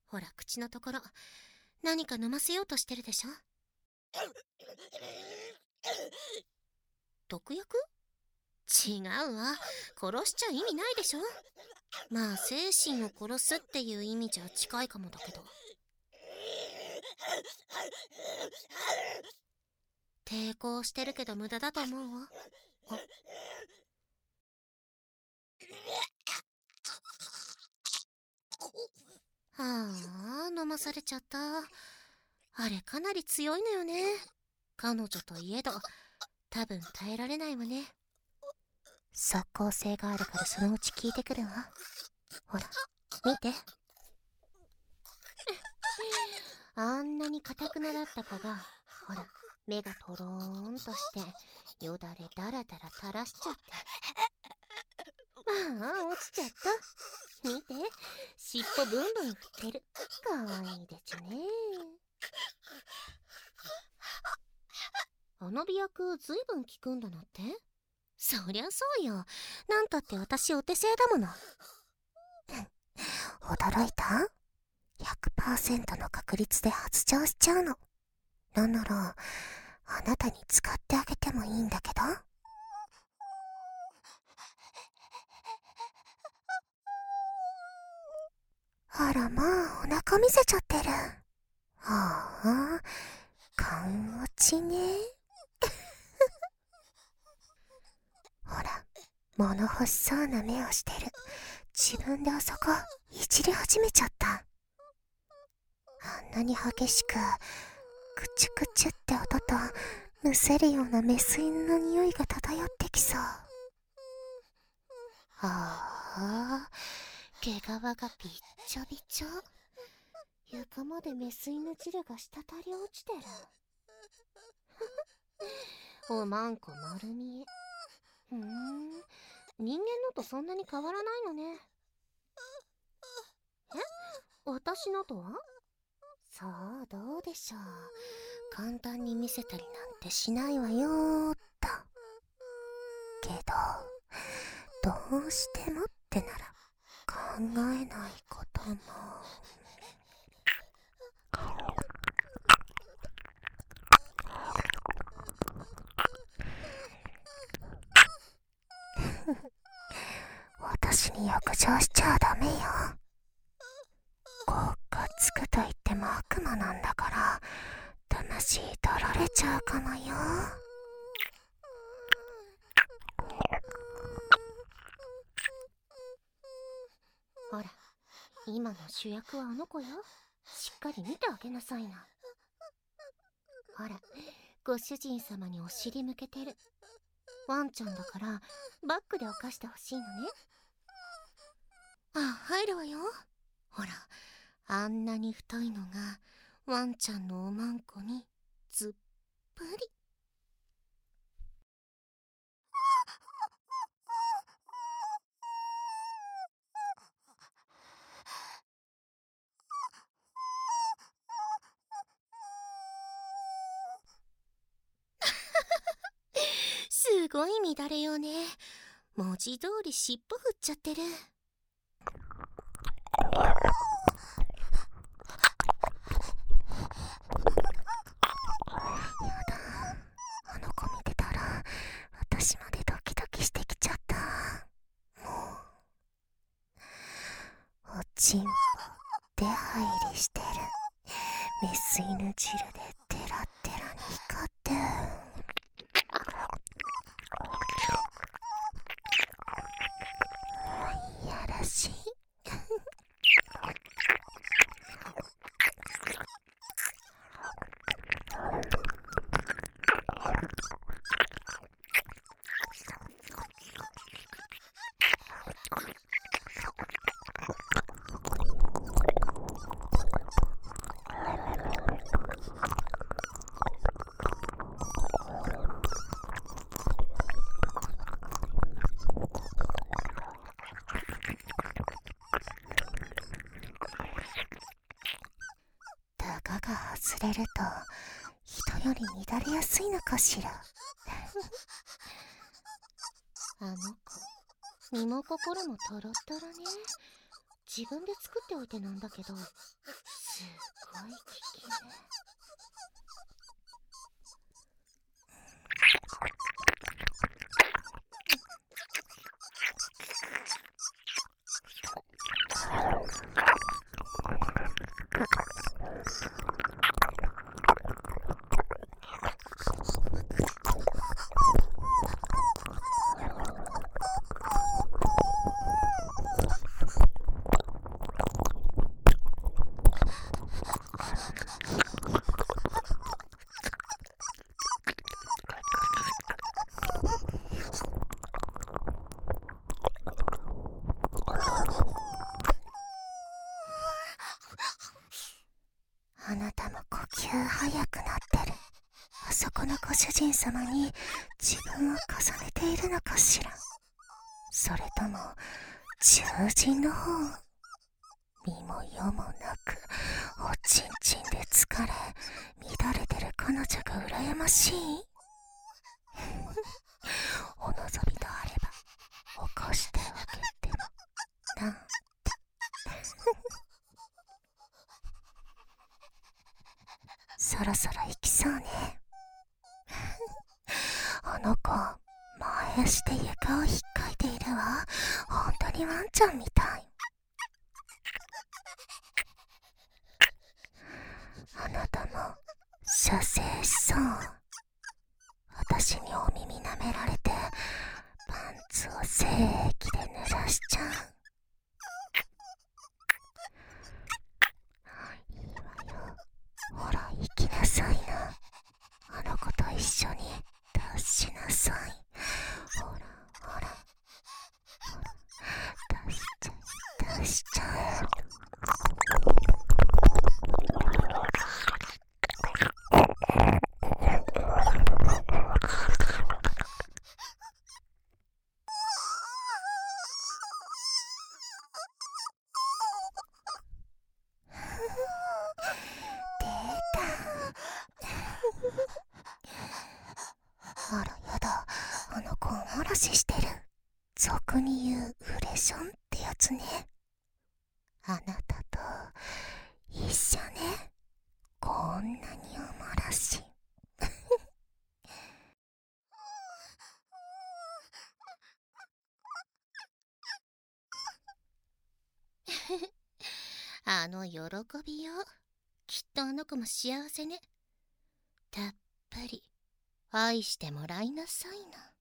ほら、口のところ、何か飲ませようとしてるでしょ。毒薬？違うわ。殺しちゃ意味ないでしょ。まあ、精神を殺すっていう意味じゃ近いかもだけど。抵抗してるけど無駄だと思うわ。ああ、飲まされちゃった。あれかなり強いのよね。彼女といえど、多分耐えられないわね。即効性があるからそのうち効いてくるわ。ほら、見て。あんなに堅くなだった子が、ほら、目がトローンとして、よだれだらだら垂らしちゃって。ああ、落ちちゃった。見て、尻尾ブンブン振ってる。かわいいでちゅね。あの美薬ずいぶん効くんだなって。そりゃそうよ。なんたって私お手製だもの。驚いた？ 100% の確率で発情しちゃうの。なんなら、あなたに使ってあげてもいいんだけど。あらまあ、お腹見せちゃってる。ああ、勘落ちね。ほら、物欲しそうな目をしてる。自分であそこ、いじり始めちゃった。あんなに激しく、クチュクチュって音と、むせるようなメス犬の匂いが漂ってきそう。ああ、毛皮がびっちょびちょ。床までメス犬汁が滴り落ちてる。おまんこ丸見え。人間のとそんなに変わらないのね。え？私のとは？さあ、どうでしょう。簡単に見せたりなんてしないわよーっと。けど、どうしてもってなら考えないことも。私に欲情しちゃダメよ。国家つくと言っても悪魔なんだから、魂取られちゃうかもよ。ほら、今の主役はあの子よ。しっかり見てあげなさいな。ほら、ご主人様にお尻向けてる。ワンちゃんだからバックで犯してほしいのね。あ、入るわよ。ほら、あんなに太いのがワンちゃんのおまんこにずっぷり。すごい乱れようね。文字通り尻尾振っちゃってる。あの子見てたら私までドキドキしてきちゃった。もうおちんぽ出入りしてる。メス犬汁でテラテラに光っていやらしい。たかが外れると人より乱れやすいのかしら。あの子、身も心もトロットロね。 自分で作っておいてなんだけど、すっごい効き目。あなたも呼吸早くなってる。あそこのご主人様に自分を重ねているのかしら。それとも獣人の方。身も世もなくおちんちんで疲れ乱れてる彼女が羨ましい。お望みとあれば起こしてあげてもなんて。そろそろ行きそうね。あの子前足で床を引っかいているわ。本当にワンちゃんみたい。あなたも射精しそう。私にお耳舐められてパンツを精液で濡らしちゃう。いいわよ、ほら行きなさいな。あの子と一緒に出しなさい。ほらほらほら、出しちゃう出しちゃう。出た。あらやだ、あの子お漏らししてる。俗に言うウレションってやつね。あなたと一緒ね。こんなにお漏らし。あの喜びよ。きっとあの子も幸せね。たっぷり愛してもらいなさいな。